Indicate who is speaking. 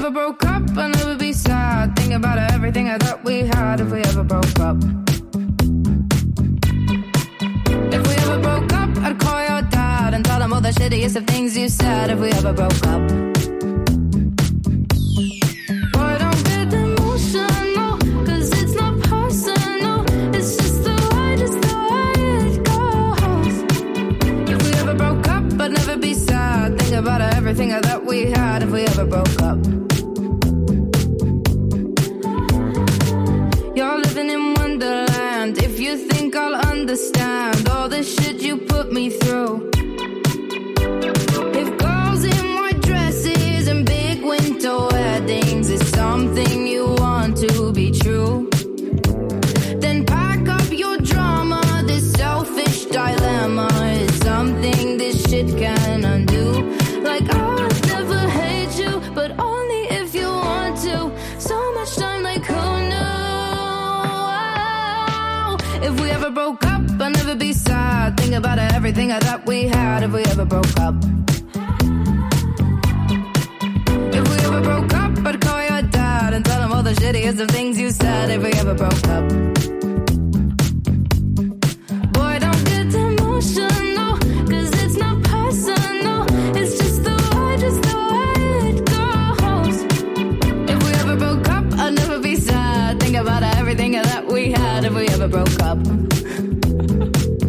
Speaker 1: ever broke up, I'd never be sad. Think about everything I thought we had if we ever broke up. If we ever broke up, I'd call your dad and tell him all the shittiest of things you said if we ever broke up. Boy, don't get emotional, cause it's not personal. It's just the way it goes. If we ever broke up, I'd never be sad. Think about everything I thought we had if we ever broke up. You're living in Wonderland. If you think I'll understand all the shit you put me through. If girls in white dresses and big winter weddings is something you want to be true, then pack up your drama. This selfish dilemma is something this shit can undo. Like I'll never hate you, but only if you want to. So much time, like who knew? If we ever broke up, I'd never be sad. Think about everything I thought we had if we ever broke up. If we ever broke up, I'd call your dad and tell him all the shittiest of things you said if we ever broke up. Boy, don't get emotional, cause it's not personal. It's just the way it goes. If we ever broke up, I'd never be sad. Think about everything that we had if we ever broke up.